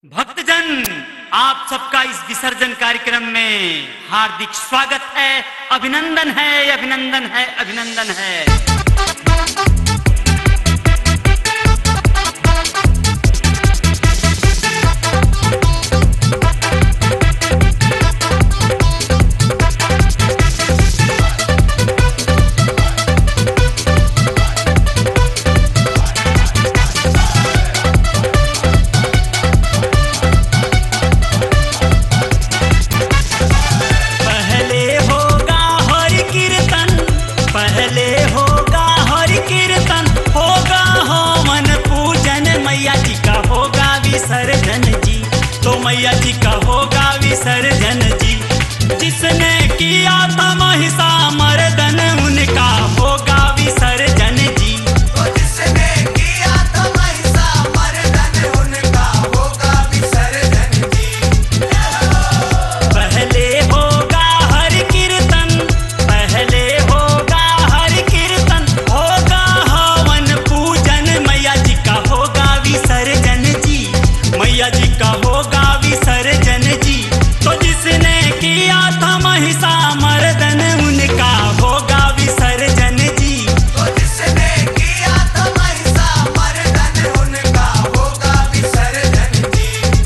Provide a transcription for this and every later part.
भक्तजन, आप सबका इस विसर्जन कार्यक्रम में हार्दिक स्वागत है। अभिनंदन है, अभिनंदन है, अभिनंदन है। मैया जी का होगा विसर्जन जी। जिसने किया था महिषा मर्दन उनका होगा विसर्जन जी। तो जिसने किया था महिषा मर्दन उनका होगा विसर्जन जी। पहले होगा हरि कीर्तन, पहले होगा हरि कीर्तन, होगा हवन पूजन, मैया जी का होगा विसर्जन जी। मैया जी का होगा विसर्जन जी। तो जिसने किया था महिषा मर्दन उनका होगा विसर्जन जी। तो जिसने किया था महिषा मर्दन उनका होगा विसर्जन जी।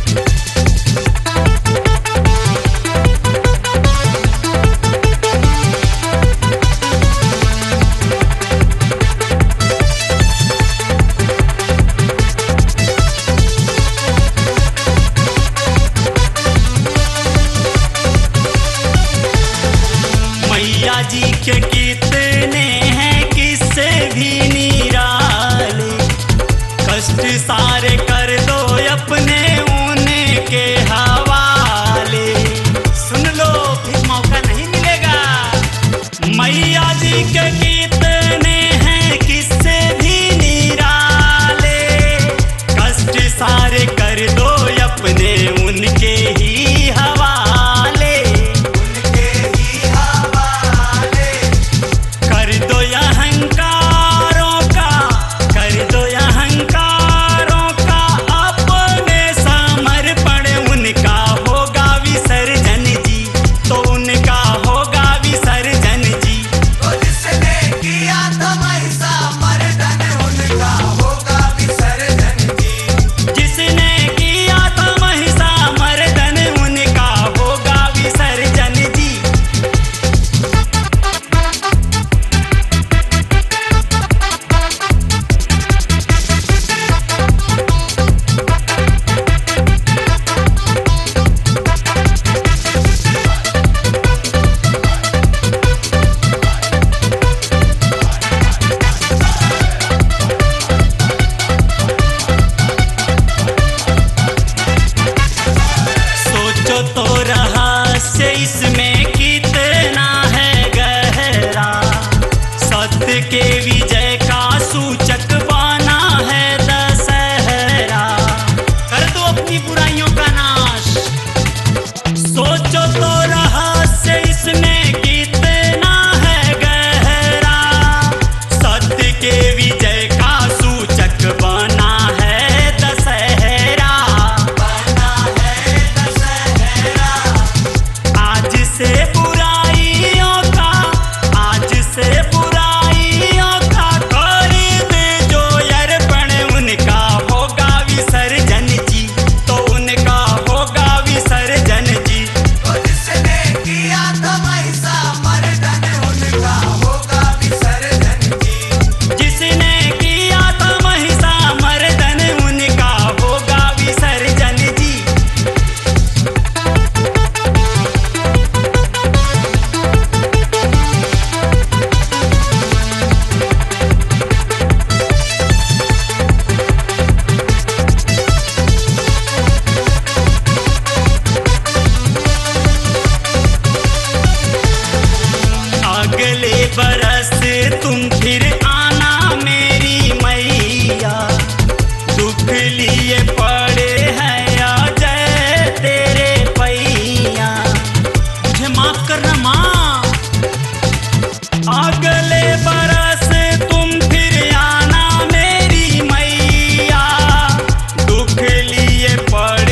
मैया जी के कितने हैं किससे भी निराले, कष्ट सारे कर दो अपने उनके हवाले। सुन लो, फिर मौका नहीं मिलेगा। मैया जी के कितने हैं किससे भी निराले, कष्ट सारे कर दो अपने उनके ही हवाले। उनके ही हवाले। कर दो अहंकारों का, कर दो अहंकारों का अपने समर्पण, उनका होगा विसर्जन जी। तो उनका होगा विसर्जन जी। तो जिसने किया था महिषा मर्दन उनका होगा विसर्जन जी। जिसने किया था महिषा मर्दन उनका होगा विसर्जन जी। सोचो तो रहस्य इसमें कितना है गहरा, सत्य के विजय का सूचक बना है दशहरा। कर दो अपनी बुराइयों का नाश। सोचो तो रहस्य इसमें कितना है गहरा, सत्य के विजय का सूचक बना है दशहरा। बना है दशहरा। आज से बुराइयों का, आज से बुराइयों का कर दे जो अर्पण, उनका होगा विसर्जन जी। तो उनका होगा विसर्जन जी। तो जिसने किया था महिषा मर्दन उनका होगा विसर्जन जी। जिसने किया था महिषा मर्दन उनका होगा विसर्जन जी। अगले बरस तुम फिर आना मेरी मैया, दुख लिए पड़े हैं अजय तेरे पैया। मुझे माफ करना माँ। अगले बरस तुम फिर आना मेरी मैया, दुख लिए पड़े